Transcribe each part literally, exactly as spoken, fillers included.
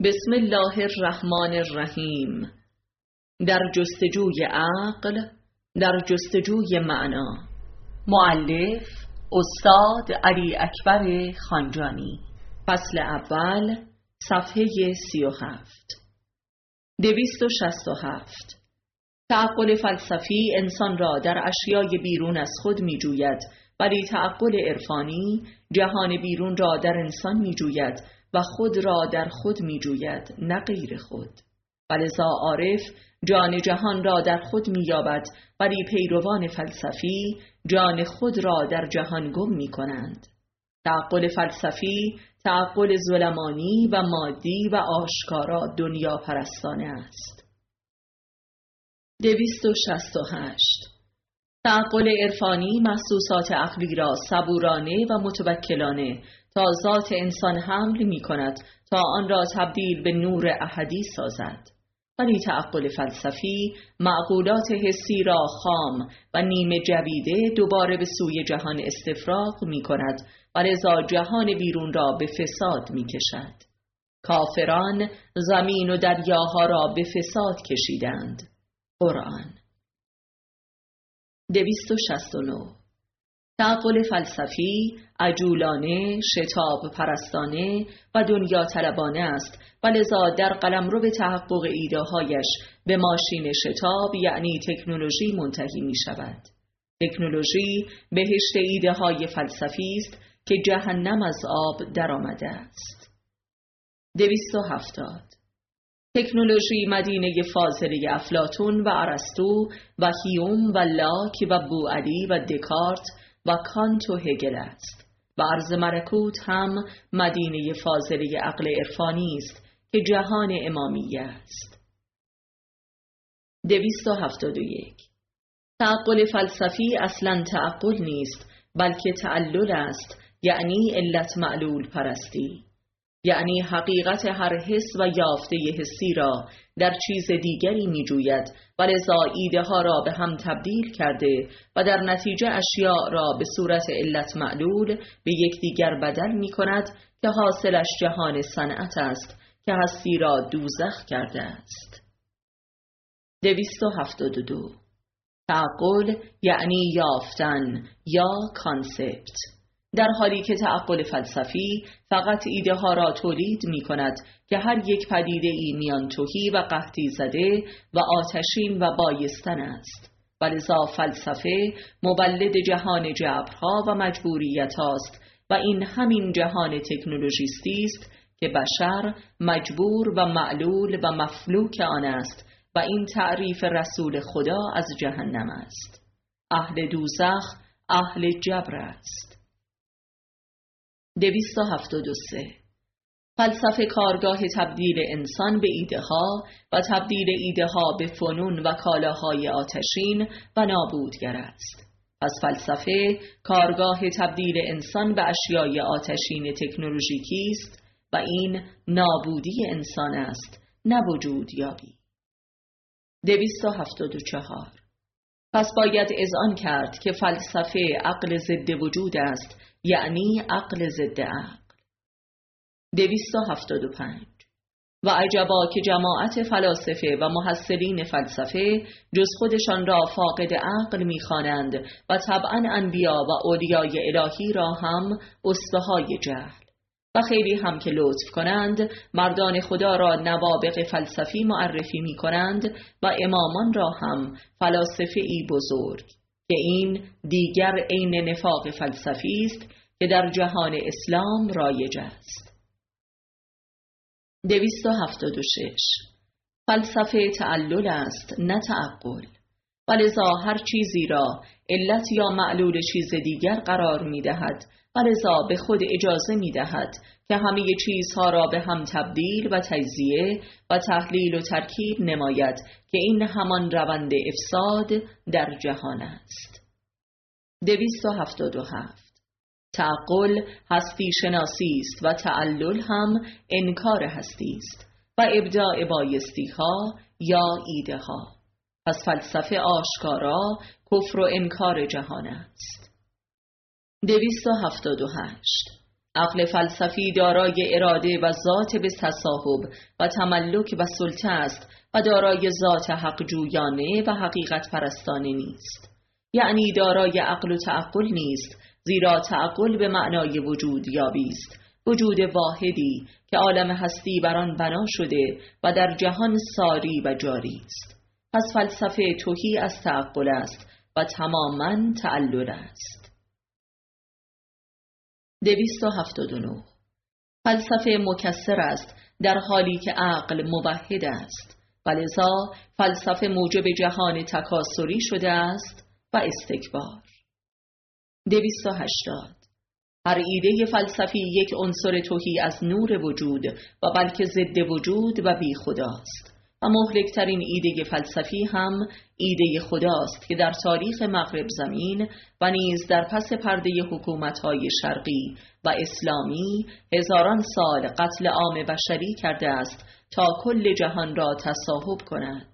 بسم الله الرحمن الرحیم. در جستجوی عقل، در جستجوی معنا. مؤلف استاد علی اکبر خانجانی. فصل اول، صفحه سی و هفت. دویست و شصت و هفت. تعقل فلسفی انسان را در اشیای بیرون از خود می جوید، ولی تعقل عرفانی جهان بیرون را در انسان می جوید و خود را در خود می جوید، نه غیر خود. ولذا عارف جان جهان را در خود می یابد، ولی پیروان فلسفی جان خود را در جهان گم می کنند. تعقل فلسفی تعقل ظلمانی و مادی و آشکارا دنیا پرستانه است. دویست و شصت و هشت. تعقل عرفانی محسوسات عقلی را صبورانه و متوکلانه تا ذات انسان حمل می کند تا آن را تبدیل به نور احدی سازد. ولی تعقل فلسفی معقولات حسی را خام و نیمه جویده دوباره به سوی جهان استفراغ می کند و لذا جهان بیرون را به فساد می کشد. کافران زمین و دریاها را به فساد کشیدند. قرآن. دویست و شصت و نه. تعقل فلسفی عجولانه، شتاب پرستانه و دنیا طلبانه است و لذا در قلمرو به تحقق ایده هایش به ماشین شتاب یعنی تکنولوژی منتهی می شود. تکنولوژی بهشت ایده های فلسفی است که جهنم از آب در آمده است. دویست و هفتاد. تکنولوژی مدینه فاضله افلاطون و ارسطو و هیوم و لاک و بوعلی و دکارت و کانت و هگل است و عرض ملکوت هم مدینه فاضله عقل عرفانی است که جهان امامیه است. دویست و هفتاد و یک. تعقل فلسفی اصلا تعقل نیست بلکه تعلل است، یعنی علت معلول پرستی، یعنی حقیقت هر حس و یافته حسی را در چیز دیگری می جوید و لذا ایده ها را به هم تبدیل کرده و در نتیجه اشیاء را به صورت علت معلول به یکدیگر بدل می کند که حاصلش جهان صنعت است که هستی را دوزخ کرده است. دویست و هفتاد و دو. تعقل یعنی یافتن یا کانسپت، در حالی که تعقل فلسفی فقط ایده ها را تولید می کند که هر یک پدیده ای میان تهی و قحطی زده و آتشین و بایستن است. ولذا فلسفه مولد جهان جبرها و مجبوریت است و این همین جهان تکنولوژیستی است که بشر مجبور و معلول و مفلوک آن است و این تعریف رسول خدا از جهنم است. اهل دوزخ اهل جبر است. دویست و هفتاد و سه. فلسفه کارگاه تبدیل انسان به ایده ها و تبدیل ایده ها به فنون و کالاهای آتشین و نابودگر است. پس فلسفه کارگاه تبدیل انسان به اشیای آتشین تکنولوژیکی است و این نابودی انسان است، نه وجود یابی. دویست و هفتاد و چهار. پس باید اذعان کرد که فلسفه عقل ضد وجود است، یعنی عقل ضد عقل. دویست و هفتاد و پنج. و عجبا که جماعت فلاسفه و محصلین فلسفه جز خودشان را فاقد عقل می‌خوانند و طبعاً انبیا و اولیای الهی را هم اسبه‌های جهل، و خیلی هم که لطف کنند مردان خدا را نوابغ فلسفی معرفی می‌کنند و امامان را هم فلاسفه‌ای بزرگ، که این دیگر عین نفاق فلسفی است که در جهان اسلام رایج است. دویست و هفتاد و شش. فلسفه تعلل است نه تعقل، ولذا هر چیزی را علت یا معلول چیز دیگر قرار می دهد ولذا به خود اجازه می دهد که همه چیزها را به هم تبدیل و تجزیه و تحلیل و ترکیب نماید که این همان روند افساد در جهان است. دویست و هفتاد و هفت. تعقل هستی شناسی است و تعلل هم انکار هستی است و ابداع بایستی ها یا ایده ها. پس فلسفه آشکارا کفر و انکار جهان است. دویست و هفتاد و هشت. عقل فلسفی دارای اراده و ذات به تصاحب و تملک و سلطه است و دارای ذات حق جویانه و حقیقت پرستانه نیست. یعنی دارای عقل و تعقل نیست، زیرا تعقل به معنای وجود یابی است، وجود واحدی که عالم هستی بر آن بنا شده و در جهان ساری و جاری است. پس فلسفه تهی از تعقل است و تماماً تعلل است. دویست و هفتاد و نه. فلسفه مکثر است در حالی که عقل موحد است و لذا فلسفه موجب جهان تکاثری شده است و استکبار. دویست و هشتاد. هر ایده فلسفی یک عنصر تهی از نور وجود و بلکه ضد وجود و بی خداست و مهلکترین ایده فلسفی هم ایده خداست که در تاریخ مغرب زمین و نیز در پس پرده حکومت‌های شرقی و اسلامی هزاران سال قتل عام بشری کرده است تا کل جهان را تصاحب کند.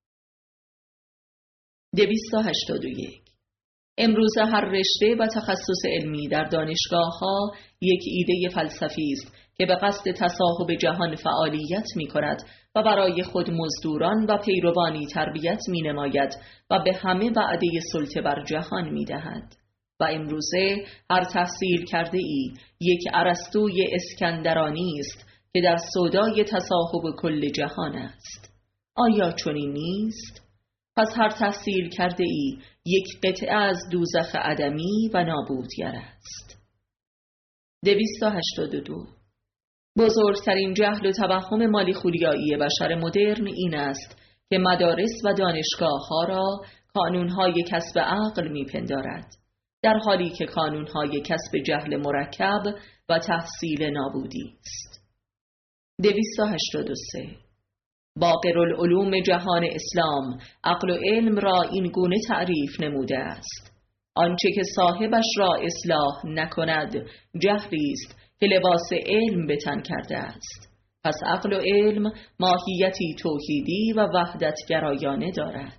دویست و هشتاد و یک. امروز هر رشته و تخصص علمی در دانشگاه‌ها یک ایده فلسفی است که به قصد تصاحب جهان فعالیت می کند و برای خود مزدوران و پیروانی تربیت می نماید و به همه وعده سلطه بر جهان می دهد. و امروزه هر تحصیل کرده ای یک ارسطوی اسکندرانی است که در سودای تصاحب کل جهان است. آیا چنین نیست؟ پس هر تحصیل کرده ای یک قطعه از دوزخ عدمی و نابودگر است. دویست و هشتاد و دو. بزرگترین جهل و توهم مالی خولیایی بشر مدرن این است که مدارس و دانشگاه ها را کانونهای کسب عقل میپندارد، در حالی که کانونهای کسب جهل مرکب و تحصیل نابودی است. دویست و هشتاد و سه. باقرالعلوم جهان اسلام عقل و علم را این گونه تعریف نموده است: آنچه که صاحبش را اصلاح نکند جهلی است که لباس علم به تن کرده است. پس عقل و علم ماهیتی توحیدی و وحدت گرایانه دارد.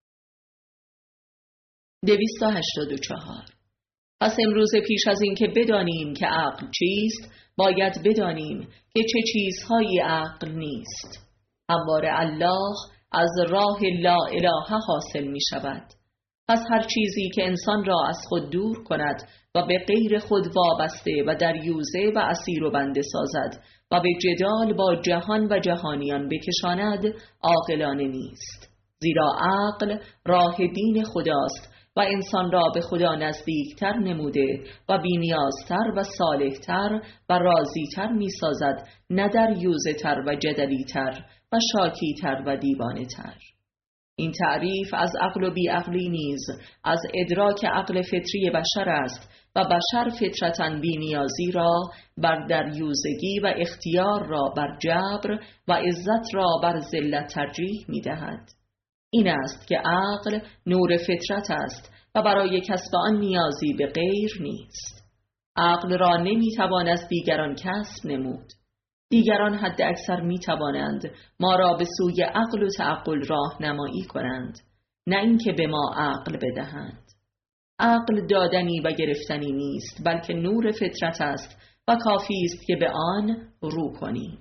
دویست و هشتاد و چهار. پس امروز پیش از این که بدانیم که عقل چیست، باید بدانیم که چه چیزهایی عقل نیست. همواره الله از راه لا اله حاصل می شود. پس هر چیزی که انسان را از خود دور کند و به غیر خود وابسته و دریوزه و اسیر و بنده سازد و به جدال با جهان و جهانیان بکشاند عاقلانه نیست، زیرا عقل راه دین خداست و انسان را به خدا نزدیکتر نموده و بی‌نیازتر و صالحتر و راضیتر می سازد، نه دریوزه‌تر و جدلیتر و شاکیتر و دیوانه تر. این تعریف از عقل و بیعقلی نیز از ادراک عقل فطری بشر است و بشر فطرتاً بی‌نیازی را بر دریوزگی و اختیار را بر جبر و عزت را بر ذلت ترجیح می دهد. این است که عقل نور فطرت است و برای کسب آن نیازی به غیر نیست. عقل را نمی توان از دیگران کسب نمود. دیگران حد اکثر می توانند ما را به سوی عقل و تعقل راهنمایی کنند، نه اینکه به ما عقل بدهند. عقل دادنی و گرفتنی نیست، بلکه نور فطرت است و کافی است که به آن رو کنیم.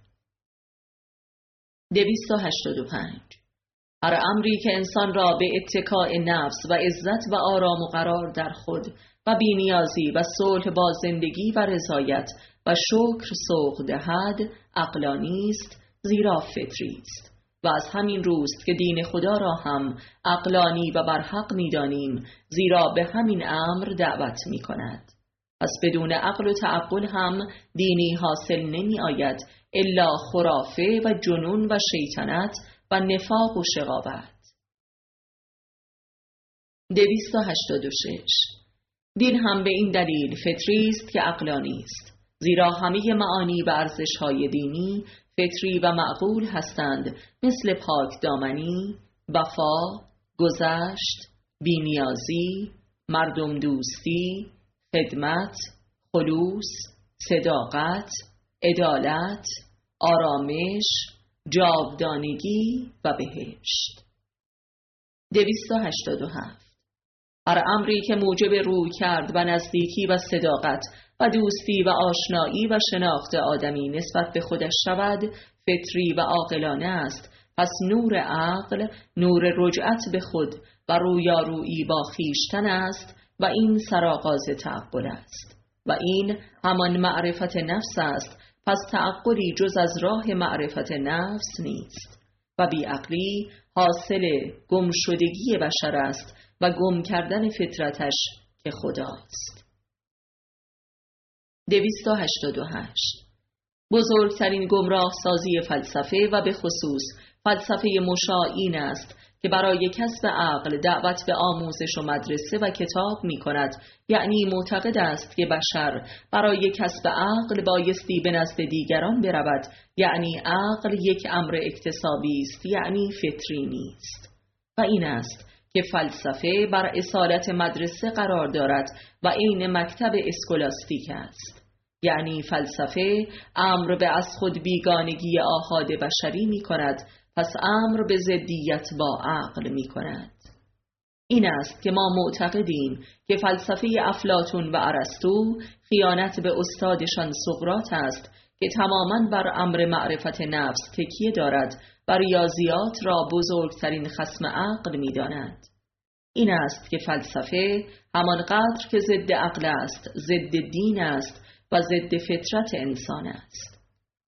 دویست و هشتاد و پنج. هر امری که انسان را به اتکاء نفس و عزت و آرام و قرار در خود و بی‌نیازی و صلح با زندگی و رضایت و شکر سوق دهد عقلانی است، زیرا فطری است. و از همین روست که دین خدا را هم عقلانی و برحق می دانیم، زیرا به همین امر دعوت می کند. پس بدون عقل و تعقل هم دینی حاصل نمی آید الا خرافه و جنون و شیطنت و نفاق و شقاوت. دویست و هشتاد و شش. دین هم به این دلیل فطری است که عقلانی است، زیرا همه معانی و ارزش‌های دینی فطری و معقول هستند، مثل پاک دامنی، وفا، گذشت، بی‌نیازی، مردم دوستی، خدمت، خلوص، صداقت، عدالت، آرامش، جاودانگی و بهشت. دویست و هشتاد و هفت. هر امری که موجب روی کرد و نزدیکی و صداقت و دوستی و آشنایی و شناخت آدمی نسبت به خودش شود فطری و عاقلانه است. پس نور عقل نور رجعت به خود و رویارویی با خویشتن است و این سرآغاز تعقل است و این همان معرفت نفس است. پس تعقلی جز از راه معرفت نفس نیست و بیعقلی حاصل گم شدگی بشر است و گم کردن فطرتش که خداست. دویست و هشتاد و هشت. بزرگترین گمراه سازی فلسفه و به خصوص فلسفه مشاع این است که برای کسب عقل دعوت به آموزش و مدرسه و کتاب می کند، یعنی معتقد است که بشر برای کسب عقل بایستی به نزد دیگران برود، یعنی عقل یک امر اکتسابی است، یعنی فطری نیست. و این است که فلسفه بر اصالت مدرسه قرار دارد و عین مکتب اسکولاستیک است، یعنی فلسفه امر به از خود بیگانگی آحاد بشری می کند، پس امر به ضدیت با عقل می کند. این است که ما معتقدیم که فلسفه افلاطون و ارسطو خیانت به استادشان سقراط است که تماماً بر امر معرفت نفس تکیه دارد و ریاضیات را بزرگترین خصم عقل می داند. این است که فلسفه همانقدر که ضد عقل است، ضد دین است و ضد فطرت انسان است.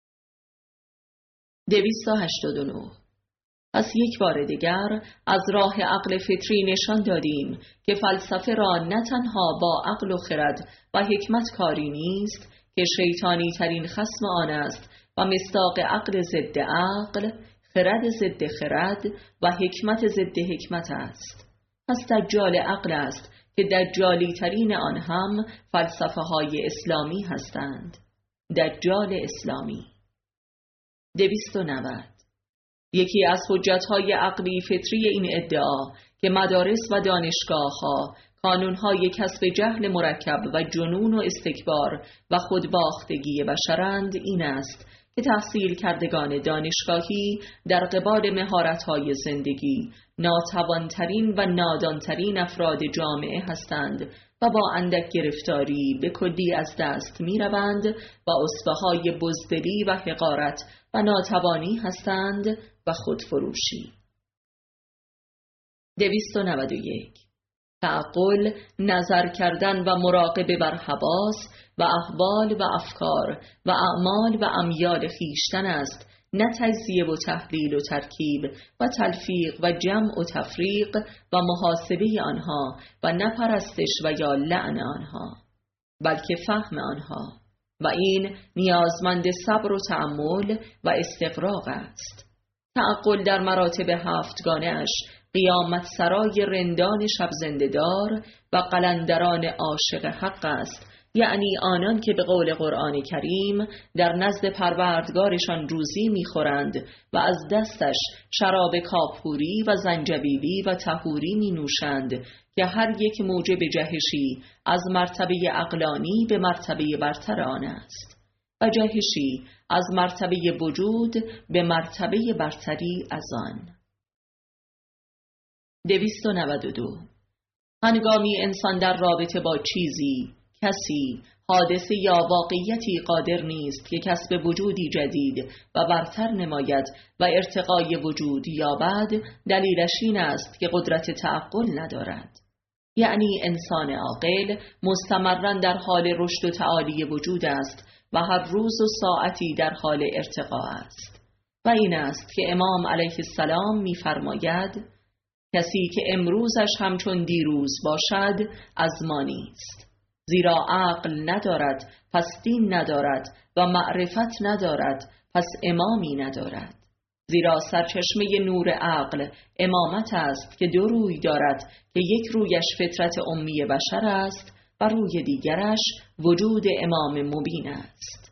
دویست و هشتاد و نه. پس یک بار دیگر از راه عقل فطری نشان دادیم که فلسفه را نه تنها با عقل و خرد و حکمت کاری نیست که شیطانی ترین خصم آن است و مصداق عقل ضد عقل، خرد ضد خرد و حکمت ضد حکمت است. پس دجال عقل است که دجالی ترین آن هم فلسفه های اسلامی هستند. دجال اسلامی. دویست و نود. یکی از حجتهای عقلی فطری این ادعا که مدارس و دانشگاه‌ها کانونهای کسب جهل مرکب و جنون و استکبار و خودباختگی بشرند این است که تحصیل کردگان دانشگاهی در قبال مهارت‌های زندگی ناتوانترین و نادانترین افراد جامعه هستند و با اندک گرفتاری به کلی از دست می روند و اسوه‌های بزدلی و حقارت و ناتوانی هستند و خودفروشی. دویست و نود و یک. تعقل نظر کردن و مراقبه بر حواس و احوال و افکار و اعمال و امیال خیشتن است، نه تجزیه و تحلیل و ترکیب و تلفیق و جمع و تفریق و محاسبه آنها و نه پرستش و یا لعن آنها، بلکه فهم آنها و این نیازمند صبر و تأمل و استقراق است. تعقل در مراتب هفتگانه اش قیامت سرای رندان شب زنده‌دار و قلندران عاشق حق است، یعنی آنان که به قول قرآن کریم در نزد پروردگارشان روزی می‌خورند و از دستش شراب کافوری و زنجبیلی و طهوری می‌نوشند که هر یک موجب جهشی از مرتبه عقلانی به مرتبه برتر آن است و جهشی از مرتبه وجود به مرتبه برتری از آن. دویست و نود و دو. هنگامی انسان در رابطه با چیزی، کسی، حادثه یا واقعیتی قادر نیست که کسب وجودی جدید و برتر نماید و ارتقای وجود یابد، دلیلش این است که قدرت تعقل ندارد. یعنی انسان عاقل مستمراً در حال رشد و تعالی وجود است و هر روز و ساعتی در حال ارتقا است. و این است که امام علیه السلام می‌فرماید کسی که امروزش همچون دیروز باشد از ما نیست، زیرا عقل ندارد پس دین ندارد و معرفت ندارد پس امامی ندارد. زیرا سرچشمه نور عقل امامت است که دو روی دارد که یک رویش فطرت امی بشر است و روی دیگرش وجود امام مبین است.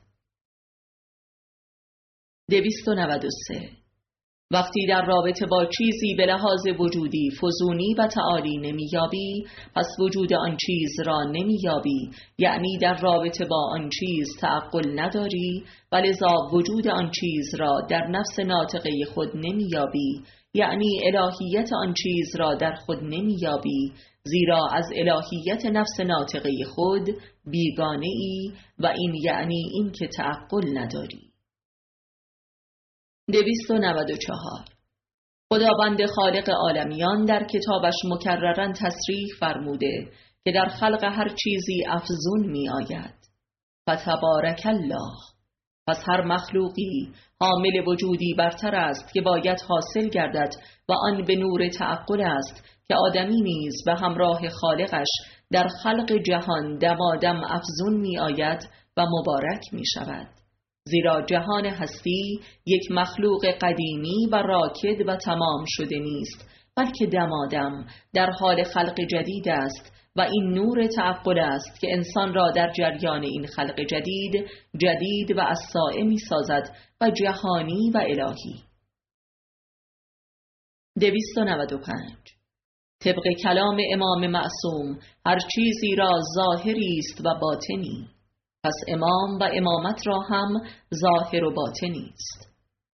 دویست و نود و سه. وقتی در رابطه با چیزی به لحاظ وجودی فزونی و تعالی نمیابی، پس وجود آن چیز را نمیابی، یعنی در رابطه با آن چیز تعقل نداری و لذا وجود آن چیز را در نفس ناطقه خود نمیابی، یعنی الهیت آن چیز را در خود نمیابی زیرا از الهیت نفس ناطقه خود بیگانه ای و این یعنی این که تعقل نداری. دویست و نود و چهار. خداوند خالق عالمیان در کتابش مکرراً تصریح فرموده که در خلق هر چیزی افزون می آید. فتبارک الله. پس هر مخلوقی حامل وجودی برتر است که باید حاصل گردد و آن به نور تعقل است که آدمی نیز به همراه خالقش در خلق جهان دمادم افزون می آید و مبارک می شود. زیرا جهان هستی یک مخلوق قدیمی و راکد و تمام شده نیست، بلکه دمادم در حال خلق جدید است و این نور تعقل است که انسان را در جریان این خلق جدید جدید و اصاع می سازد و جهانی و الهی. دویست و نود و پنج. طبق کلام امام معصوم هر چیزی را ظاهری است و باطنی، پس امام و امامت را هم ظاهر و باطنی است.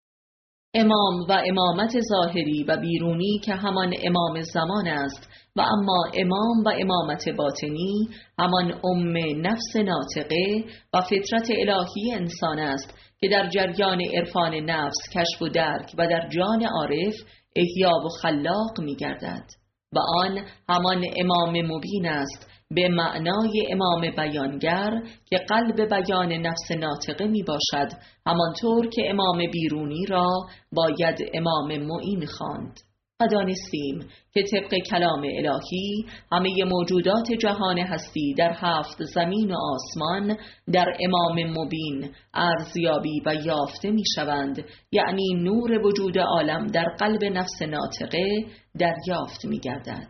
امام و امامت ظاهری و بیرونی که همان امام زمان است و اما امام و امامت باطنی همان ام نفس ناطقه و فطرت الهی انسان است که در جریان عرفان نفس کشف و درک و در جان عارف احیا و خلاق می گردد و آن همان امام مبین است به معنای امام بیانگر که قلب بیان نفس ناطقه می باشد، همانطور که امام بیرونی را باید امام معین خواند. و دانستیم که طبق کلام الهی همه موجودات جهان هستی در هفت زمین و آسمان در امام مبین ارزیابی و یافته می شوند، یعنی نور وجود عالم در قلب نفس ناطقه دریافت می گردد.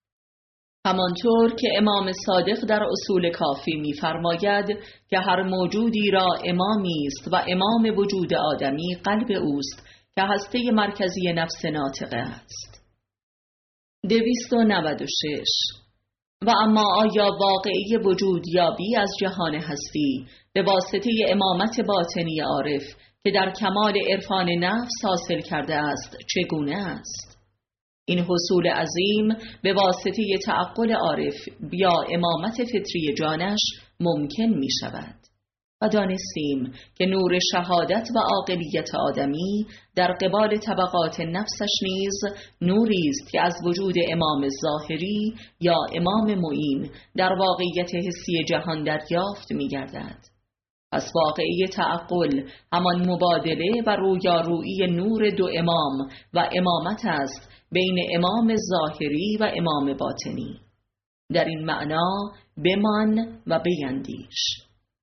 همانطور که امام صادق در اصول کافی می فرماید که هر موجودی را امامی است و امام وجود آدمی قلب اوست که هسته مرکزی نفس ناطقه است. دویست و نود و شش. و اما آیا واقعی وجود یابی از جهان هستی به واسطه امامت باطنی عارف که در کمال عرفان نفس حاصل کرده است چگونه است؟ این حصول عظیم به واسطه تعقل عارف یا امامت فطری جانش ممکن می شود. و دانستیم که نور شهادت و عاقلیت آدمی در قبال طبقات نفسش نیز نوری است که از وجود امام ظاهری یا امام معین در واقعیت حسی جهان دریافت می گردد. پس واقعی تعقل همان مبادله و رویارویی نور دو امام و امامت است بین امام ظاهری و امام باطنی. در این معنا بمان و بیندیش.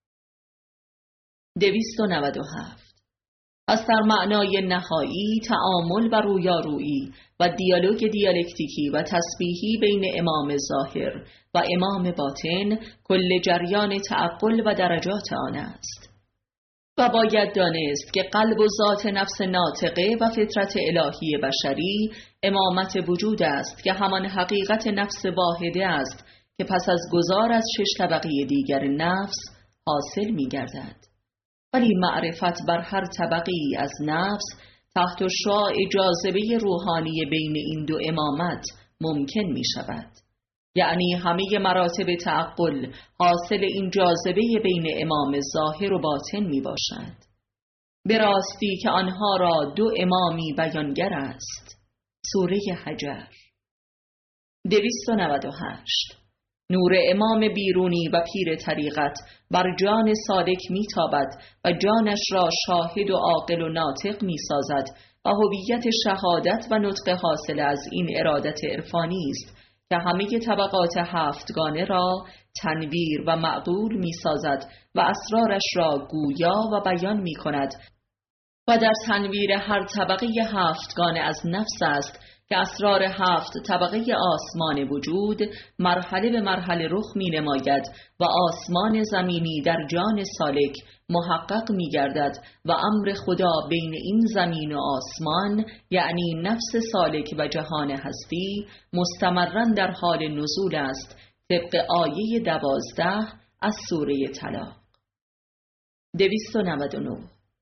دویست و نود و هفت. پس در معنای نهایی تعامل و رویارویی و دیالوگ دیالکتیکی و تسبیحی بین امام ظاهر و امام باطن کل جریان تعقل و درجات آن است. و باید دانست که قلب و ذات نفس ناطقه و فطرت الهی بشری امامت وجود است که همان حقیقت نفس واحده است که پس از گذار از شش طبقه دیگر نفس حاصل می گردد. ولی معرفت بر هر طبقی از نفس تحت شعاع جاذبه روحانی بین این دو امامت ممکن می شود. یعنی همه مراتب تعقل حاصل این جاذبه بین امام ظاهر و باطن می باشد. به راستی که آنها را دو امامی بیانگر است. سوره حجر. دویست و نود و هشت. نور امام بیرونی و پیر طریقت بر جان سالک میتابد و جانش را شاهد و عاقل و ناطق میسازد و هویت شهادت و نطق حاصل از این ارادت عرفانی است که همه طبقات هفتگانه را تنویر و معقول میسازد و اسرارش را گویا و بیان میکند و در تنویر هر طبقه هفتگانه از نفس است که اسرار هفت طبقه آسمان وجود مرحله به مرحله رخ می نماید و آسمان زمینی در جان سالک محقق می گردد و امر خدا بین این زمین و آسمان یعنی نفس سالک و جهان هستی مستمراً در حال نزول است طبق آیه دوازده از سوره طلاق. دویست و نود و نه.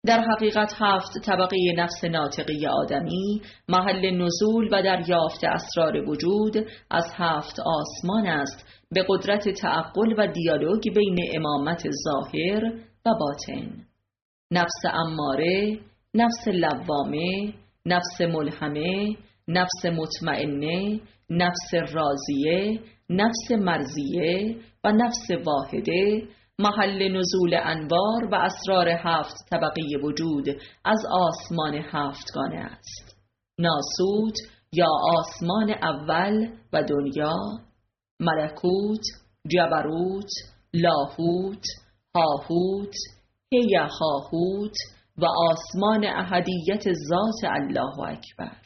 در حقیقت هفت طبقه نفس ناطقی آدمی محل نزول و دریافت اسرار وجود از هفت آسمان است، به قدرت تعقل و دیالوگ بین امامت ظاهر و باطن. نفس اماره، نفس لوامه، نفس ملهمه، نفس مطمئنه، نفس راضیه، نفس مرضیه و نفس واحده محل نزول انوار و اسرار هفت طبقه وجود از آسمان هفتگانه است. ناسوت یا آسمان اول و دنیا، ملکوت، جبروت، لاهوت، هاهوت، هیهاهوت و آسمان احدیت ذات الله اکبر.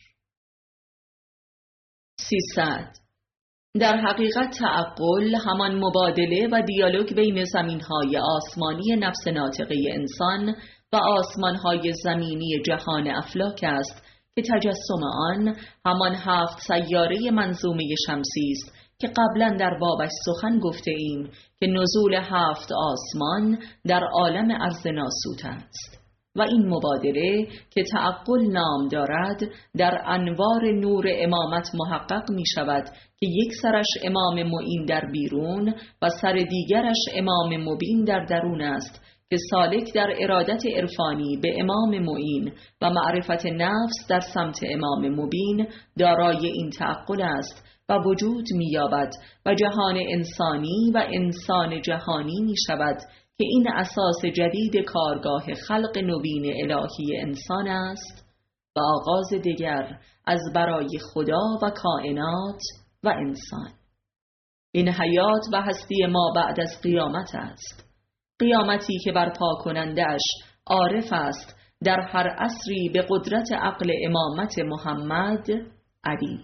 سیصد. در حقیقت تعقل همان مبادله و دیالوگ بین زمین‌های آسمانی نفس ناطقه انسان و آسمان‌های زمینی جهان افلاک است که تجسم آن همان هفت سیاره منظومه شمسی است که قبلا در بابش سخن گفته ایم که نزول هفت آسمان در عالم ارض ناسوت است و این مبادله که تعقل نام دارد در انوار نور امامت محقق می شود که یک سرش امام معین در بیرون و سر دیگرش امام مبین در درون است که سالک در ارادت عرفانی به امام معین و معرفت نفس در سمت امام مبین دارای این تعقل است و وجود می یابد و جهان انسانی و انسان جهانی می شود که این اساس جدید کارگاه خلق نوین الهی انسان است و آغاز دیگر از برای خدا و کائنات و انسان. این حیات و هستی ما بعد از قیامت است، قیامتی که برپا کنندش عارف است در هر عصری به قدرت عقل امامت محمد علی.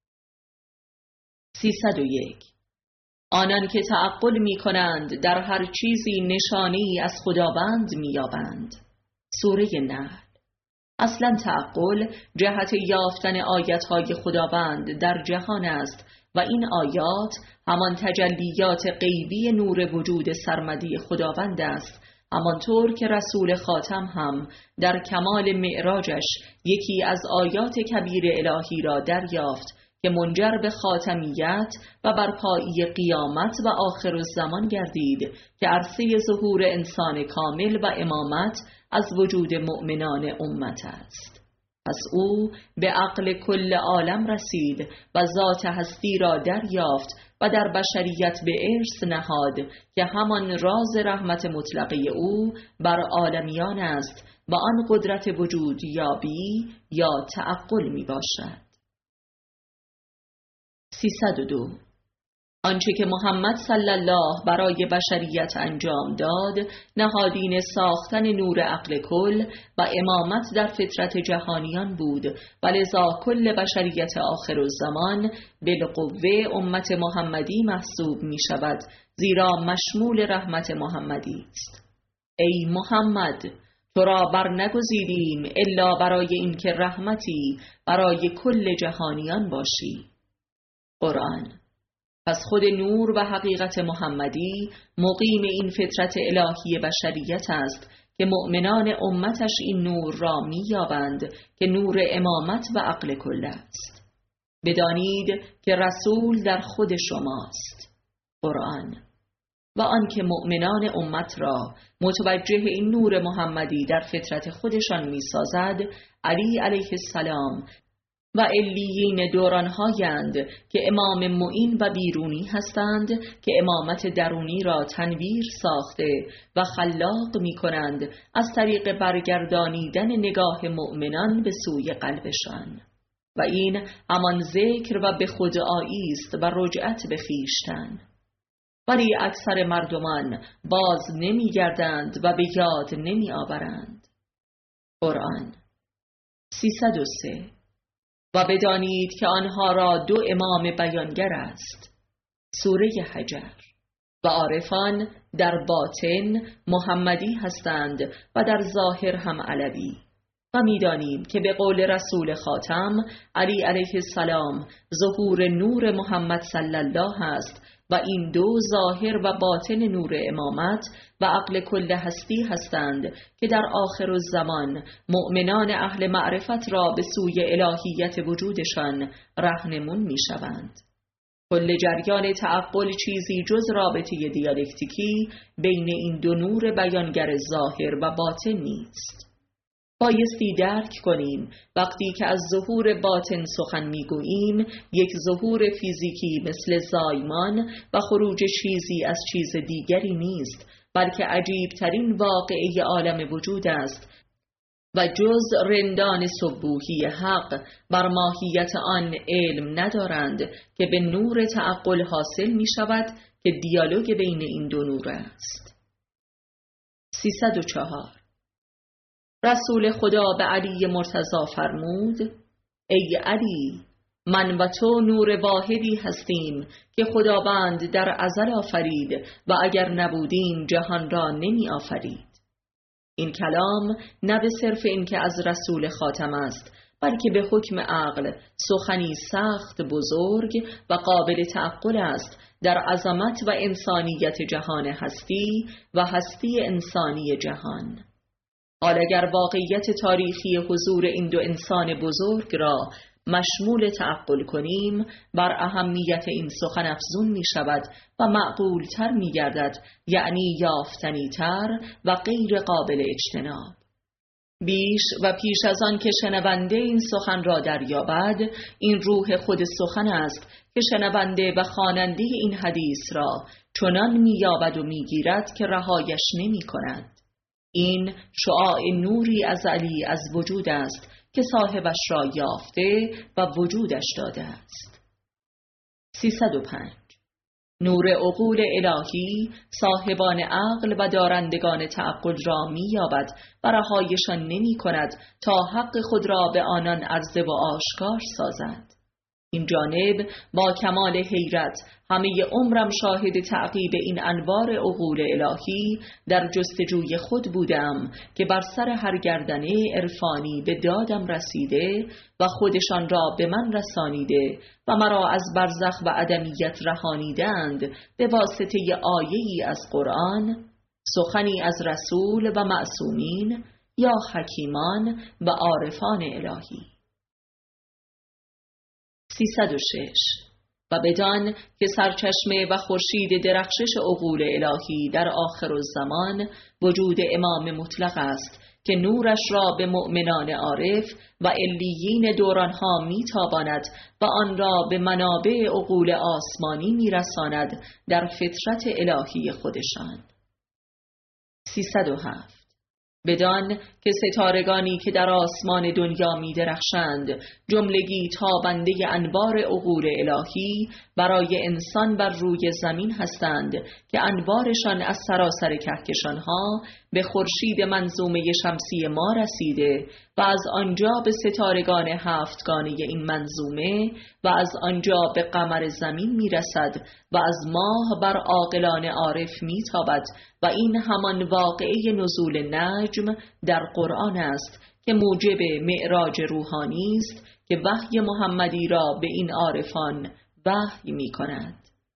سیصد و یک. آنان که تعقل می کنند در هر چیزی نشانی از خداوند می یابند. سوره نحل. اصلا تعقل جهت یافتن آیاتهای خداوند در جهان است و این آیات همان تجلیات غیبی نور وجود سرمدی خداوند است، همانطور که رسول خاتم هم در کمال معراجش یکی از آیات کبیر الهی را دریافت که منجر به خاتمیت و برپایی قیامت و آخر الزمان گردید که عرصه ظهور انسان کامل و امامت از وجود مؤمنان امت است. پس او به عقل کل عالم رسید و ذات هستی را دریافت و در بشریت به ارث نهاد که همان راز رحمت مطلقه او بر عالمیان است و آن قدرت وجود یابی یا تعقل می باشد. سیصد و دو. آنچه که محمد صلی الله برای بشریت انجام داد نهادین ساختن نور عقل کل و امامت در فطرت جهانیان بود و لذا کل بشریت آخر الزمان بالقوه امت محمدی محسوب می شود، زیرا مشمول رحمت محمدی است. ای محمد، تو را بر نگزیدیم الا برای اینکه رحمتی برای کل جهانیان باشی. قرآن. پس خود نور و حقیقت محمدی مقیم این فطرت الهی بشریت است که مؤمنان امتش این نور را می یابند که نور امامت و عقل کل است. بدانید که رسول در خود شماست. قرآن. و آنکه مؤمنان امت را متوجه این نور محمدی در فطرت خودشان می سازد علی علیه السلام و علیین دورانهایند که امام معین و بیرونی هستند که امامت درونی را تنویر ساخته و خلاق می کنند از طریق برگردانیدن نگاه مؤمنان به سوی قلبشان و این همان ذکر و به خودآیی است و رجعت به خویشتن، ولی اکثر مردمان باز نمی گردند و به یاد نمی آورند. قرآن. سیصد و سه. و بدانید که آنها را دو امام بیانگر است. سوره حجر. و عارفان در باطن محمدی هستند و در ظاهر هم علوی. و می‌دانیم که به قول رسول خاتم علی علیه السلام ظهور نور محمد صلی الله است و این دو ظاهر و باطن نور امامت و عقل کل هستی هستند که در آخر الزمان مؤمنان اهل معرفت را به سوی الهیت وجودشان راهنمون می شوند. کل جریان تعقل چیزی جز رابطه دیالکتیکی بین این دو نور بیانگر ظاهر و باطن نیست. بایستی درک کنیم وقتی که از ظهور باطن سخن میگوییم، یک ظهور فیزیکی مثل زایمان و خروج چیزی از چیز دیگری نیست، بلکه عجیبترین واقعه عالم وجود است و جز رندان سبوحی حق بر ماهیت آن علم ندارند که به نور تعقل حاصل می شود که دیالوگ بین این دو نور است. سیصد و چهار. رسول خدا به علی مرتضی فرمود: ای علی، من و تو نور واحدی هستیم که خداوند در ازل آفرید و اگر نبودیم جهان را نمی آفرید. این کلام نه به صرف این که از رسول خاتم است، بلکه به حکم عقل سخنی سخت بزرگ و قابل تعقل است در عظمت و انسانیت جهان هستی و هستی انسانی جهان. حال اگر واقعیت تاریخی حضور این دو انسان بزرگ را مشمول تعقل کنیم، بر اهمیت این سخن افزون می شود و معقول تر می گردد، یعنی یافتنی تر و غیر قابل اجتناب. بیش و پیش از آن که شنونده این سخن را دریابد، این روح خود سخن است که شنونده و خواننده این حدیث را چنان می یابد و می گیرد که رهایش نمی کند. این شعاع نوری ازلی از وجود است که صاحبش را یافته و وجودش داده است. سیصد و پنج. نور عقول الهی صاحبان عقل و دارندگان تعقل را می یابد و رهایشان نمی کند تا حق خود را به آنان عرضه و آشکار سازد. این جانب با کمال حیرت همه عمرم شاهد تعقیب این انوار عقول الهی در جستجوی خود بودم که بر سر هر گردنه عرفانی به دادم رسیده و خودشان را به من رسانیده و مرا از برزخ و عدمیت رهانیدند به واسطه آیه‌ای از قرآن، سخنی از رسول و معصومین یا حکیمان و عارفان الهی. سیصد و شش. و بدان که سرچشمه و خورشید درخشش عقول الهی در آخر الزمان وجود امام مطلق است که نورش را به مؤمنان عارف و علیین دورانها می تاباند و آن را به منابع عقول آسمانی می رساند در فطرت الهی خودشان. سیصد و هفت. بدان که ستارگانی که در آسمان دنیا می درخشند جملگی تابنده انوار عقول الهی برای انسان بر روی زمین هستند که انوارشان از سراسر کهکشانها به خورشید منظومه شمسی ما رسیده و از آنجا به ستارگان هفتگانه این منظومه و از آنجا به قمر زمین می رسد و از ماه بر عاقلان عارف می تابد و این همان واقعه نزول نجم در قرآن است که موجب معراج روحانی است که وحی محمدی را به این عارفان وحی می کند.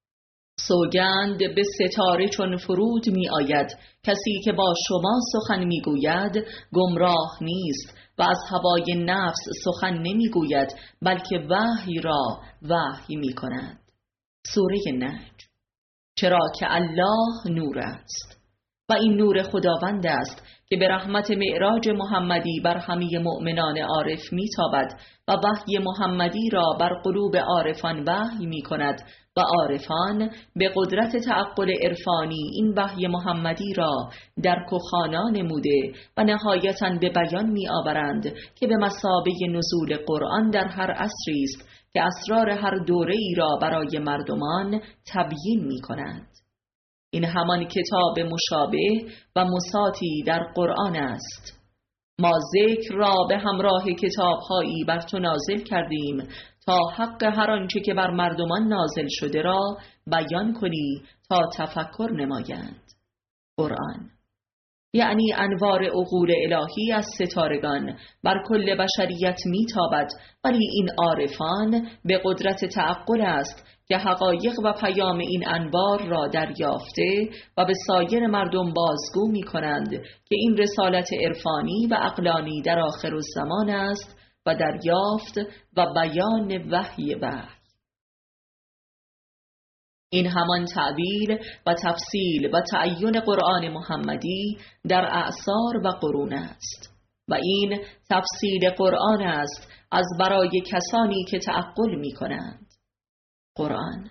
سوگند به ستاره چون فرود می آید، کسی که با شما سخن می گوید گمراه نیست و از هوای نفس سخن نمی گوید بلکه وحی را وحی می کند. سوره نجم. چرا که الله نور است و این نور خداوند است که به رحمت معراج محمدی بر همه مؤمنان عارف می تابد و وحی محمدی را بر قلوب عارفان وحی می کند و عارفان به قدرت تعقل عرفانی این وحی محمدی را درک و خوانا نموده و نهایتاً به بیان می آورند که به مثابه نزول قرآن در هر عصری است که اسرار هر دوره ای را برای مردمان تبیین می کند. این همان کتاب مشابه و مساطی در قرآن است. ما ذکر را به همراه کتابهایی بر تو نازل کردیم تا حق هر آنچه که بر مردمان نازل شده را بیان کنی تا تفکر نمایند. قرآن. یعنی انوار عقول الهی از ستارگان بر کل بشریت میتابد، ولی این عارفان به قدرت تعقل است که حقایق و پیام این انوار را دریافته و به سایر مردم بازگو می کنند که این رسالت عرفانی و عقلانی در آخرالزمان است و دریافت و بیان وحی وحی. این همان تعبیر و تفصیل و تعیین قرآن محمدی در اعصار و قرون است و این تفصیل قرآن است از برای کسانی که تعقل می کنند. قرآن.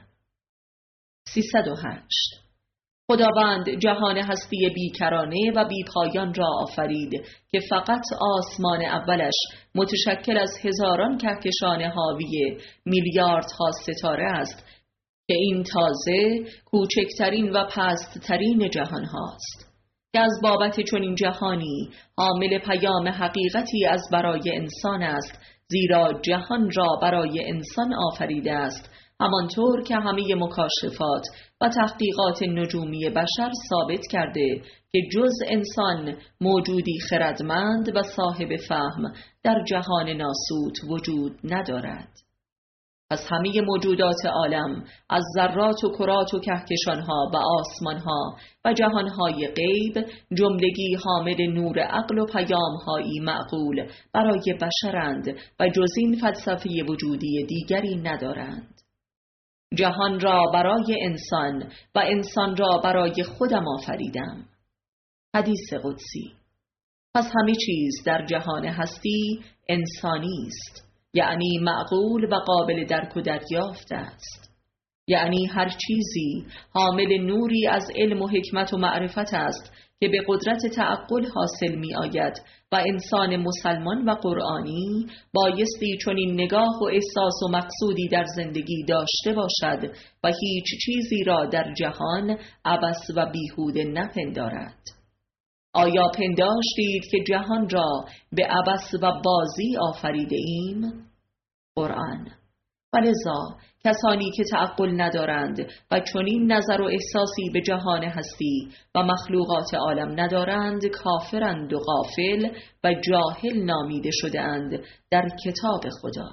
سیصد و هشت. خداوند جهان هستی بیکرانه و بیپایان را آفرید که فقط آسمان اولش متشکل از هزاران کهکشان حاوی میلیاردها ستاره است که این تازه کوچکترین و پستترین جهان هاست که از بابت چنین جهانی حامل پیام حقیقتی از برای انسان است، زیرا جهان را برای انسان آفریده است، همانطور که همه مکاشفات و تحقیقات نجومی بشر ثابت کرده که جز انسان موجودی خردمند و صاحب فهم در جهان ناسوت وجود ندارد. پس همه موجودات عالم از ذرات و کرات و کهکشانها و آسمانها و جهانهای غیب جملگی حامل نور عقل و پیامهایی معقول برای بشرند و جز این فلسفه وجودی دیگری ندارند. جهان را برای انسان و انسان را برای خودم آفریدم. حدیث قدسی. پس همه چیز در جهان هستی انسانی است، یعنی معقول و قابل درک و دریافت است. یعنی هر چیزی حامل نوری از علم و حکمت و معرفت است که به قدرت تعقل حاصل می آید و انسان مسلمان و قرآنی بایستی چنین نگاه و احساس و مقصودی در زندگی داشته باشد و هیچ چیزی را در جهان عبث و بیهوده نپندارد. آیا پنداشتید که جهان را به عبث و بازی آفریده ایم؟ قرآن. ولذا کسانی که تعقل ندارند و چنین نظر و احساسی به جهان هستی و مخلوقات عالم ندارند کافرند و غافل و جاهل نامیده شده اند در کتاب خدا.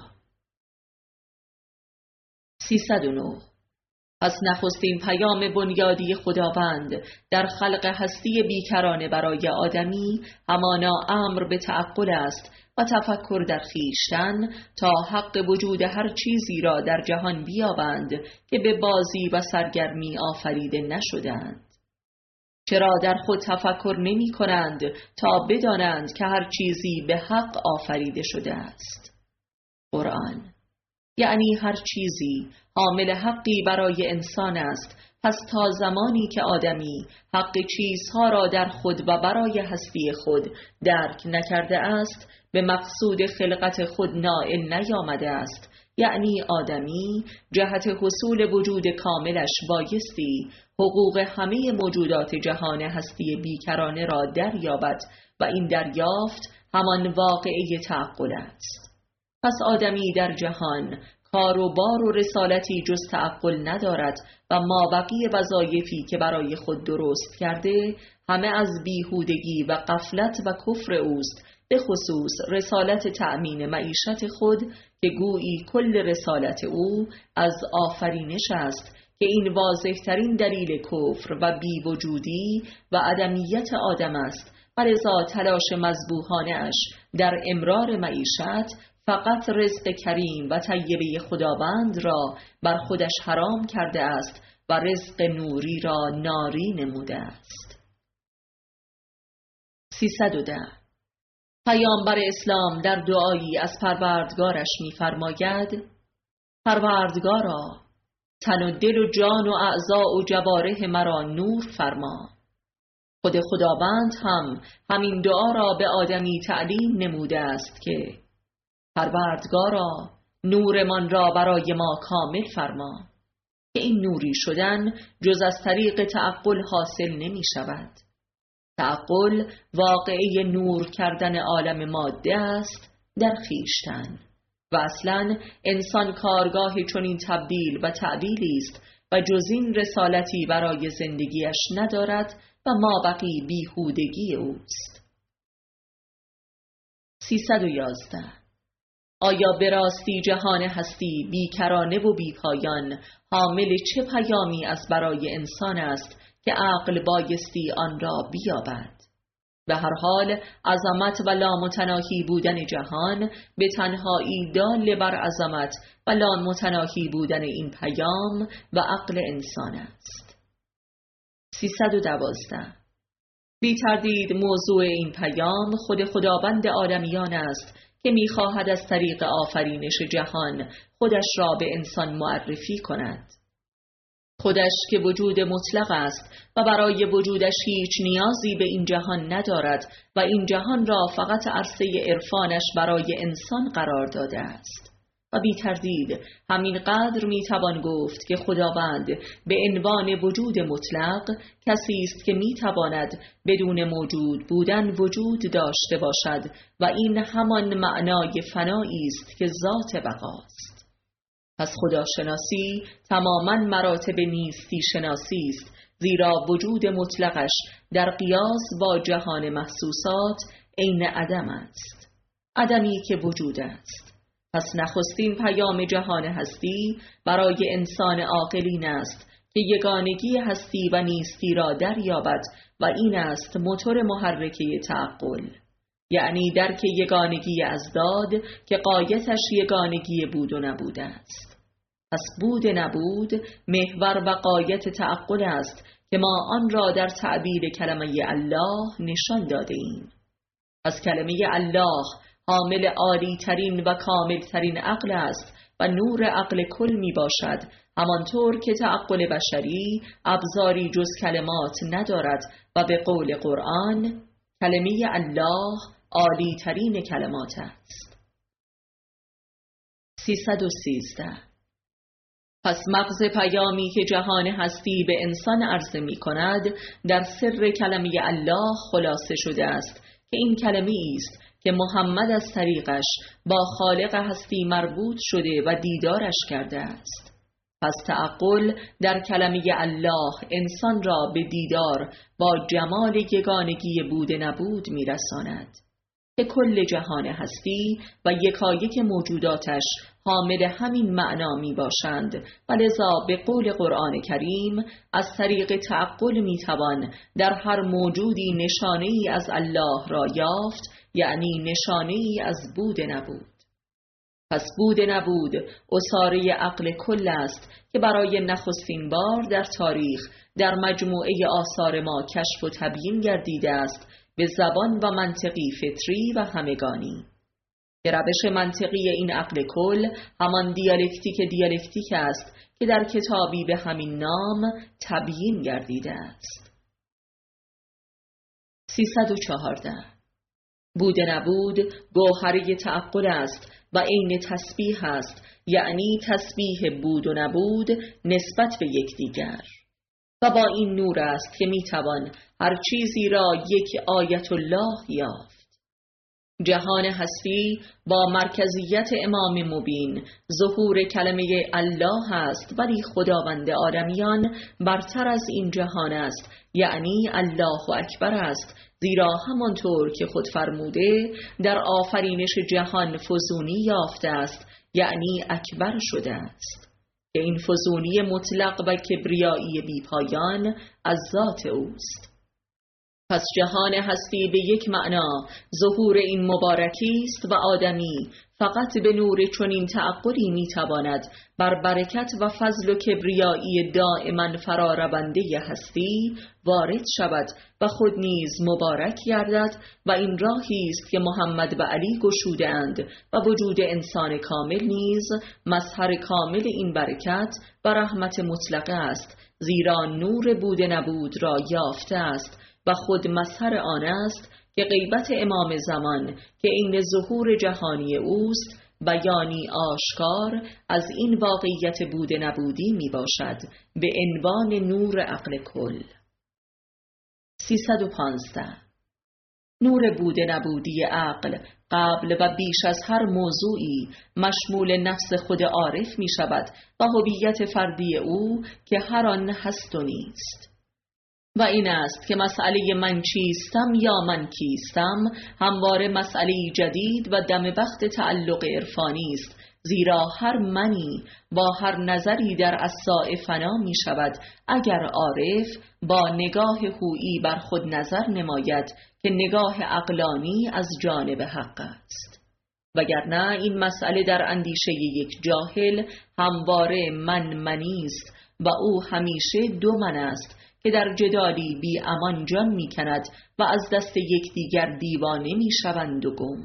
سیصد و نه. پس نخستین پیام بنیادی خداوند در خلق هستی بیکرانه برای آدمی همانا امر به تعقل است و تفکر در خویشتن تا حق وجود هر چیزی را در جهان بیابند که به بازی و سرگرمی آفریده نشدند. چرا در خود تفکر نمی کنند تا بدانند که هر چیزی به حق آفریده شده است؟ قرآن. یعنی هر چیزی حامل حقی برای انسان است، پس تا زمانی که آدمی حق چیزها را در خود و برای هستی خود درک نکرده است به مقصود خلقت خود نائل نیامده است، یعنی آدمی جهت حصول وجود کاملش بایستی حقوق همه موجودات جهان هستی بیکرانه را دریابد و این دریافت همان واقعه تعقل است. پس آدمی در جهان کار و بار و رسالتی جز تعقل ندارد و مابقی وظایفی که برای خود درست کرده همه از بیهودگی و غفلت و کفر اوست، به خصوص رسالت تأمین معیشت خود که گویی کل رسالت او از آفرینش است که این واضح ترین دلیل کفر و بیوجودی و عدمیت آدم است و لذا تلاش مذبوحانه اش در امرار معیشت فقط رزق کریم و طیبه خداوند را بر خودش حرام کرده است و رزق نوری را ناری نموده است. سیصد و ده. پیامبر اسلام در دعایی از پروردگارش می‌فرماید: پروردگارا، تن و دل و جان و اعضاء و جوارح مرا نور فرما. خود خداوند هم همین دعا را به آدمی تعلیم نموده است که پروردگارا، نورمان را برای ما کامل فرما، که این نوری شدن جز از طریق تعقل حاصل نمی شود. تعقل واقعه نور کردن عالم ماده است در خویشتن و اصلا انسان کارگاه چنین تبدیل و تعدیلی است و جز این رسالتی برای زندگیش ندارد و مابقی بیهودگی اوست. سیصد و یازده. آیا به راستی جهان هستی بیکرانه و بیپایان حامل چه پیامی از برای انسان است که عقل بایستی آن را بیابد؟ به هر حال عظمت و لامتناهی بودن جهان به تنهایی دال بر عظمت و لامتناهی بودن این پیام و عقل انسان است. سیصد و دوازده. بی تردید موضوع این پیام خود خداوند عالمیان است که می‌خواهد از طریق آفرینش جهان خودش را به انسان معرفی کند. خودش که وجود مطلق است و برای وجودش هیچ نیازی به این جهان ندارد و این جهان را فقط عرصه عرفانش برای انسان قرار داده است. و بی تردید همین قدر می توان گفت که خداوند به عنوان وجود مطلق کسی است که می تواند بدون موجود بودن وجود داشته باشد و این همان معنای فنایی است که ذات بقاست. پس خداشناسی تماماً مراتب نیستی شناسی است، زیرا وجود مطلقش در قیاس با جهان محسوسات عین عدم است، عدمی که وجود است. پس نخستین پیام جهان هستی برای انسان عاقلین است که یگانگی هستی و نیستی را دریابد و این است موتور محرکه تعقل، یعنی درک یگانگی ازداد که غایتش یگانگی بود و نبود است. پس بود نبود محور و غایت تعقل است که ما آن را در تعبیر کلمه الله نشان داده ایم. از کلمه الله حامل عالی ترین و کامل ترین عقل است و نور عقل کل می باشد، همانطور که تعقل بشری ابزاری جز کلمات ندارد و به قول قرآن کلمه الله عالی ترین کلمات است. سیصد و سیزده. پس مغز پیامی که جهان هستی به انسان عرضه می کند در سر کلمه الله خلاصه شده است که این کلمه است که محمد از طریقش با خالق هستی مربوط شده و دیدارش کرده است. پس تعقل در کلمه الله انسان را به دیدار با جمال یگانگی بود نبود می رساند که کل جهان هستی و یکایک موجوداتش حامل همین معنا می باشند و لذا به قول قرآن کریم از طریق تعقل می توان در هر موجودی نشانه ای از الله را یافت، یعنی نشانه ای از بود نبود. پس بود نبود اساره عقل کل است که برای نخستین بار در تاریخ در مجموعه آثار ما کشف و تبیین گردیده است به زبان و منطقی فطری و همگانی. که روش منطقی این عقل کل همان دیالکتیک دیالکتیک است که در کتابی به همین نام تبیین گردیده است. سیصد و چهارده. بود نبود گوهره تعقل است و عین تسبیح است، یعنی تسبیح بود و نبود نسبت به یکدیگر، و با این نور است که میتوان هر چیزی را یک آیت الله یافت. جهان هستی با مرکزیت امام مبین ظهور کلمه الله است، ولی خداوند عالمیان برتر از این جهان است، یعنی الله اکبر است، زیرا همانطور که خود فرموده در آفرینش جهان فزونی یافته است، یعنی اکبر شده است، که این فزونی مطلق و کبریایی بیپایان از ذات اوست. پس جهان هستی به یک معنا ظهور این مبارکی است و آدمی فقط به نور چنین تعقلی میتواند بر برکت و فضل و کبریایی دائما فرارونده هستی وارد شود و خود نیز مبارک گردد، و این راهی است که محمد و علی گشودند و وجود انسان کامل نیز مظهر کامل این برکت و رحمت مطلقه است، زیرا نور بود نبود را یافته است و خود مظهر آن است که غیبت امام زمان که این ظهور جهانی اوست بیانی آشکار از این واقعیت بود نبودی می باشد به عنوان نور عقل کل. سیصد و پانزده. نور بود نبودی عقل قبل و بیش از هر موضوعی مشمول نفس خود عارف می شود و هویت فردی او که هر آن هست و نیست. و این است که مسئله من چیستم یا من کیستم همواره مسئله جدید و دم بخت تعلق عرفانی است، زیرا هر منی با هر نظری در اصاع فنا می شود اگر عارف با نگاه هویی بر خود نظر نماید که نگاه عقلانی از جانب حق است. وگرنه این مسئله در اندیشه یک جاهل همواره من منی است و او همیشه دو من است که در جدالی بی امان جان می کند و از دست یکدیگر دیوانه می شوند و گم.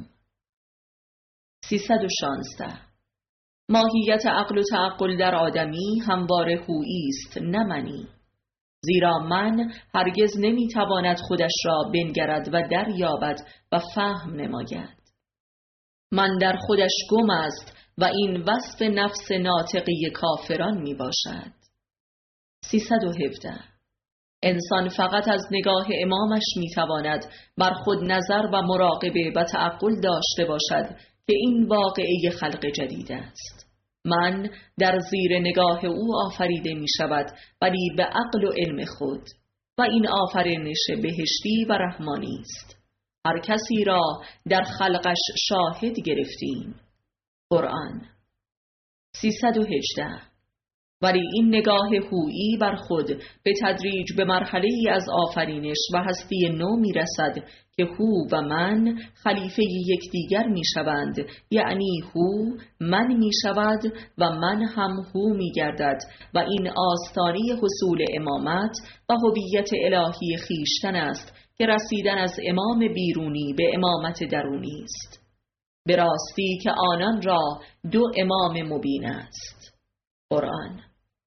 سیصد و شانزده. ماهیت عقل و تعقل در آدمی همواره هویی است نه منی، زیرا من هرگز نمی تواند خودش را بنگرد و دریابد و فهم نماید. من در خودش گم است و این وصف نفس ناطقی کافران می باشد. سیصد و هفده. انسان فقط از نگاه امامش می تواند بر خود نظر و مراقبه و تعقل داشته باشد که این واقعه خلق جدید است. من در زیر نگاه او آفریده می شود ولی به عقل و علم خود، و این آفرینش بهشتی و رحمانی است. هر کسی را در خلقش شاهد گرفتیم. قرآن. سیصد و هجده. ولی این نگاه هویی بر خود به تدریج به مرحله ای از آفرینش و هستی نو می رسد که هو و من خلیفه یکدیگر می شوند، یعنی هو من می شود و من هم هو می گردد و این آستانه حصول امامت و هویت الهی خیشتن است که رسیدن از امام بیرونی به امامت درونی است. به راستی که آنان را دو امام مبین است. قرآن.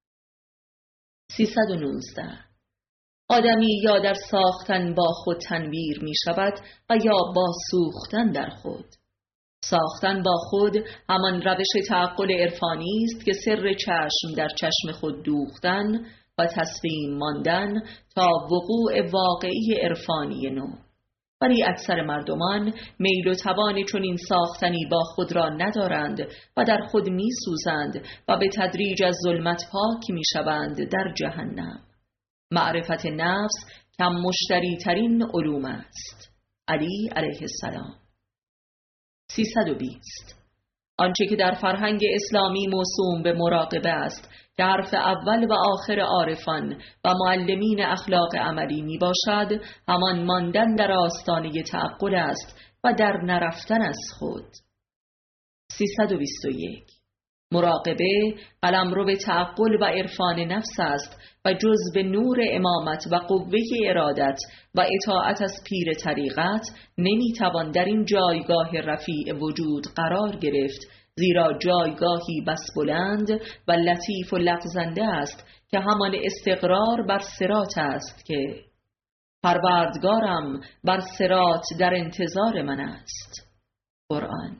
سیصد و نوزده. آدمی یا در ساختن با خود تنویر می شود و یا با سوختن در خود. ساختن با خود همان روش تعقل عرفانی است که سر چشم در چشم خود دوختن و تسلیم ماندن تا وقوع واقعی عرفانی نو. ولی اکثر مردمان میل و توان چنین ساختنی با خود را ندارند و در خود می سوزند و به تدریج از ظلمت پاک می شوند در جهنم. معرفت نفس کم مشتری ترین علوم است. علی علیه السلام. سیصد و بیست. آنچه که در فرهنگ اسلامی موسوم به مراقبه است که حرف اول و آخر عارفان و معلمین اخلاق عملی می باشد، همان ماندن در آستانه تعقل است و در نرفتن از خود. سیصد و بیست و یک. مراقبه قلمرو به تعقل و عرفان نفس است و جزو نور امامت و قوه ارادت و اطاعت از پیر طریقت نمی توان در این جایگاه رفیع وجود قرار گرفت، زیرا جایگاهی بس بلند و لطیف و لغزنده است که همان استقرار بر صراط است که پروردگارم بر صراط در انتظار من است. قرآن.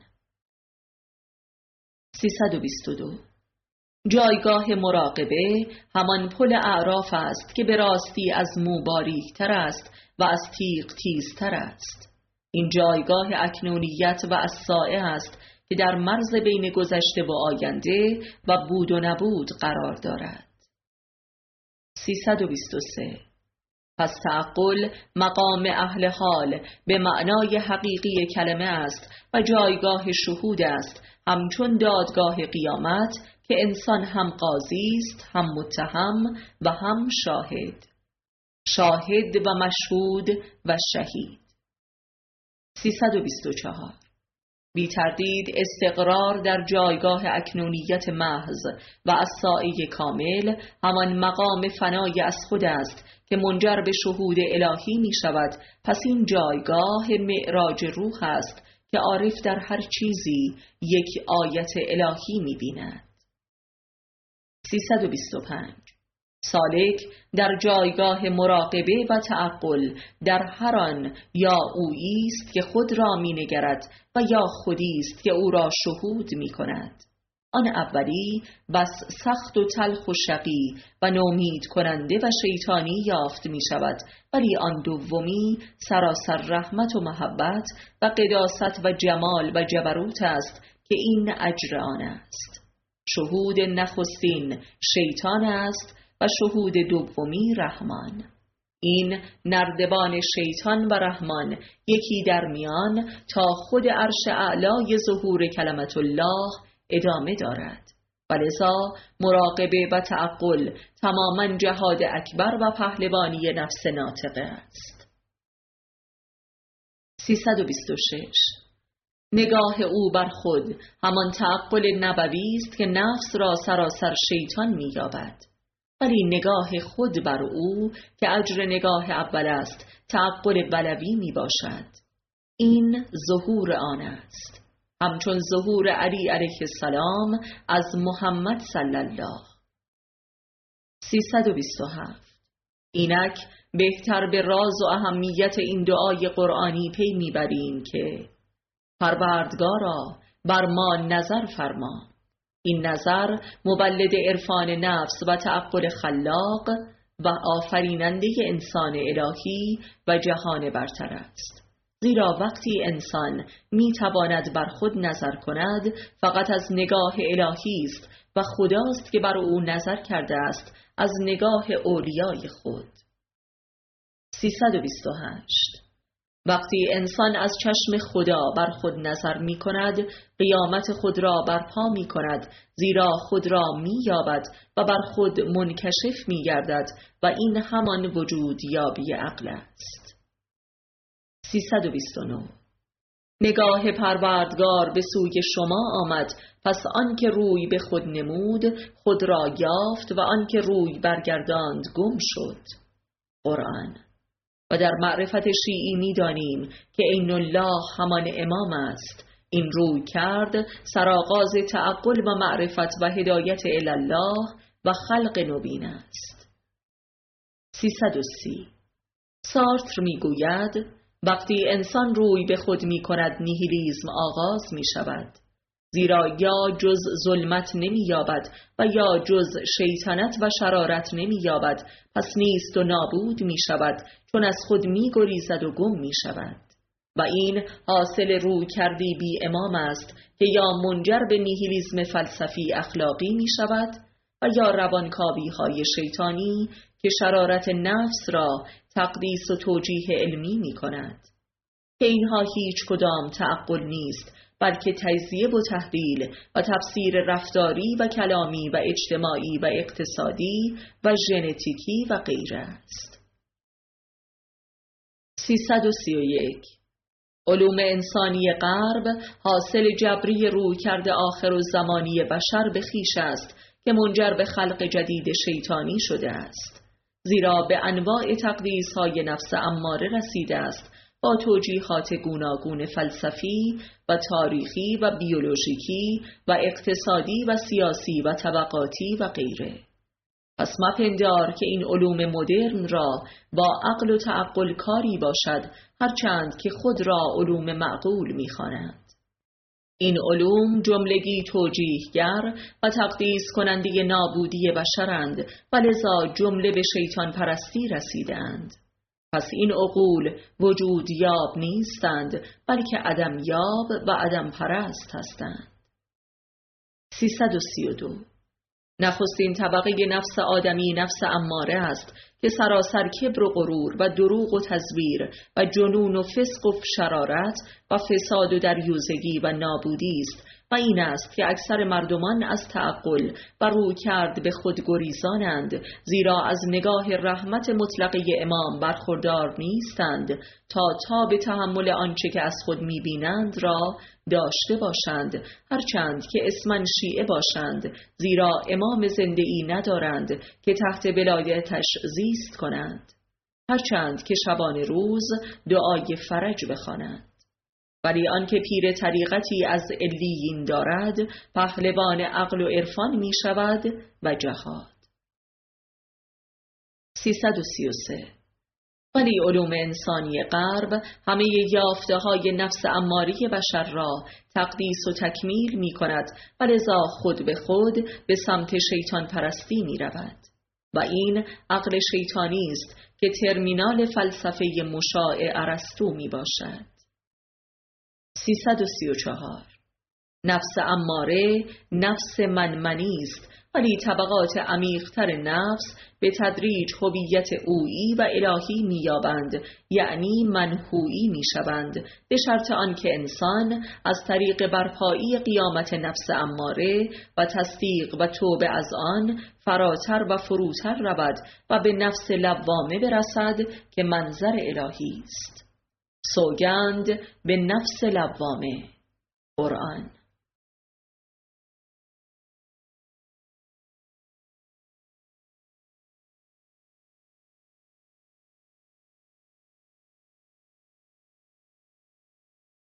سیصد و بیست و دو. جایگاه مراقبه همان پل اعراف است که به راستی از مو باریک‌تر است و از تیغ تیزتر است. این جایگاه اکنونیت و الساعه است که در مرز بین گذشته و آینده و بود و نبود قرار دارد. سیصد و بیست و سه. پس تعقل مقام اهل حال به معنای حقیقی کلمه است و جایگاه شهود است، همچون دادگاه قیامت که انسان هم قاضی است، هم متهم و هم شاهد. شاهد و مشهود و شهید. سیصد و بیست و چهار. بی تردید استقرار در جایگاه اکنونیت محض و الساعه کامل همان مقام فنای از خود است که منجر به شهود الهی می شود. پس این جایگاه معراج روح است که عارف در هر چیزی یک آیت الهی می بیند. سیصد و بیست و پنج. سالک در جایگاه مراقبه و تعقل در هر آن یا اویی است که خود را می نگرد و یا خودی است که او را شهود می کند. آن اولی بس سخت و تلخ و شقی و نومید کننده و شیطانی یافت می شود، ولی آن دومی سراسر رحمت و محبت و قداست و جمال و جبروت است که این اجر آن است. شهود نخستین شیطان است و شهود دومی رحمان. این نردبان شیطان و رحمان یکی در میان تا خود عرش اعلای ظهور کلمت الله ادامه دارد و لذا مراقبه و تعقل تماما جهاد اکبر و پهلوانی نفس ناطقه است. سیصد و بیست و شش. نگاه او بر خود همان تعقل نبوی است که نفس را سراسر شیطان می‌یابد، ولی نگاه خود بر او که اجر نگاه اول است تعقل بلوی می باشد. این ظهور آن است، همچون ظهور علی علیه السلام از محمد صلی الله. سیصد و بیست و هفت. اینک بهتر به راز و اهمیت این دعای قرآنی پی میبریم که پروردگارا بر ما نظر فرما. این نظر مولد عرفان نفس و تعقل خلاق و آفریننده انسان الهی و جهان برتر است، زیرا وقتی انسان می تواند بر خود نظر کند فقط از نگاه الهی است و خداست که بر او نظر کرده است از نگاه اولیای خود. سیصد و بیست و هشت. وقتی انسان از چشم خدا بر خود نظر می کند قیامت خود را برپا می کند، زیرا خود را می یابد و بر خود منکشف می گردد و این همان وجود یابی عقل است. سیصد و بیست و نه. نگاه پروردگار به سوی شما آمد، پس آنکه روی به خود نمود خود را یافت و آنکه روی برگرداند گم شد. قرآن. و در معرفت شیعی می دانیم که عین الله همان امام است. این روی کرد سرآغاز تعقل و معرفت و هدایت الله و خلق نوین است. سیصد و سی. سارتر می گوید وقتی انسان روی به خود می کند نیهیلیزم آغاز می شود، زیرا یا جز ظلمت نمی یابد و یا جز شیطنت و شرارت نمی یابد، پس نیست و نابود می شود، چون از خود می گریزد و گم می شود. و این حاصل روی کردی بی امام است که یا منجر به نیهیلیزم فلسفی اخلاقی می شود و یا روانکاوی های شیطانی که شرارت نفس را تقدیس و توجیه علمی می کند، که اینها هیچ کدام تعقل نیست، بلکه تجزیه و تحلیل و تفسیر رفتاری و کلامی و اجتماعی و اقتصادی و ژنتیکی و غیره است. سیصد و سی و یک. علوم انسانی غرب حاصل جبری رویکرد آخر الزمانی بشر به خویش است که منجر به خلق جدید شیطانی شده است، زیرا به انواع تقدیس های نفس اماره رسیده است با توجیهات گوناگون فلسفی و تاریخی و بیولوژیکی و اقتصادی و سیاسی و طبقاتی و غیره. پس مپندار که این علوم مدرن را با عقل و تعقل کاری باشد، هرچند که خود را علوم معقول می‌خوانند. این علوم جملگی توجیهگر و تقدیس کننده نابودی بشرند و لذا جمله به شیطان پرستی رسیدند. پس این عقول وجود یاب نیستند، بلکه عدم یاب و عدم پرست هستند. سیصد و سی و دو. نخستین طبقه نفس آدمی نفس اماره است که سراسر کبر و غرور و دروغ و تزویر و جنون و فسق و شرارت و فساد و دریوزگی و نابودی است، و این است که اکثر مردمان از تعقل و رو کرد به خود گریزانند، زیرا از نگاه رحمت مطلقه امام برخوردار نیستند تا تا به تحمل آنچه که از خود میبینند را داشته باشند، هرچند که اسمن شیعه باشند، زیرا امام زنده ای ندارند که تحت ولایتش زیست کنند، هرچند که شبان روز دعای فرج بخوانند. ولی آنکه پیر طریقتی از علیین دارد پهلوان عقل و عرفان می شود و جهاد. سیصد و سی و سه. ولی علوم انسانی غرب همه یافته های نفس اماری بشر را تقدیس و تکمیل می کند و لذا خود به خود به سمت شیطان پرستی می رود، و این عقل شیطانی است که ترمینال فلسفه مشاع ارسطو می باشد. سیصد و سی و چهار. نفس اماره نفس منمنی است ولی طبقات عمیق‌تر نفس به تدریج هویت اویی و الهی می‌یابند، یعنی منهویی می‌شوند، به شرط آنکه انسان از طریق برپایی قیامت نفس اماره و تصدیق و توبه از آن فراتر و فروتر رود و به نفس لوامه برسد که منظر الهی است. سوگند به نفس لوامه. قرآن.